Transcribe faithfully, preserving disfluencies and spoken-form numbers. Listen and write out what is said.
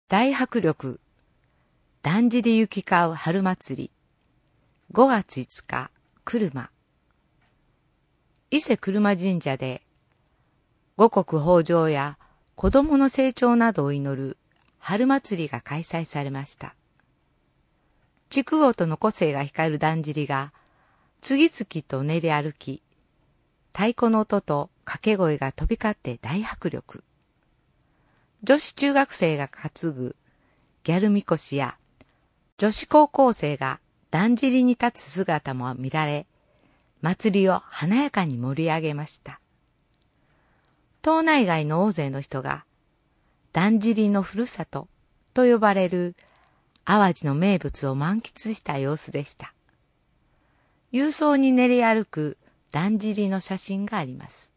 大迫力、だんじり行き交う春祭り、ごがついつか、車。伊勢車神社で、五穀豊穣や子供の成長などを祈る春祭りが開催されました。地区ごとの個性が光るだんじりが、次々と練り歩き、太鼓の音と掛け声が飛び交って大迫力。女子中学生が担ぐギャルみこしや、女子高校生がだんじりに立つ姿も見られ、祭りを華やかに盛り上げました。島内外の大勢の人が、だんじりのふるさとと呼ばれる淡路の名物を満喫した様子でした。勇壮に練り歩くだんじりの写真があります。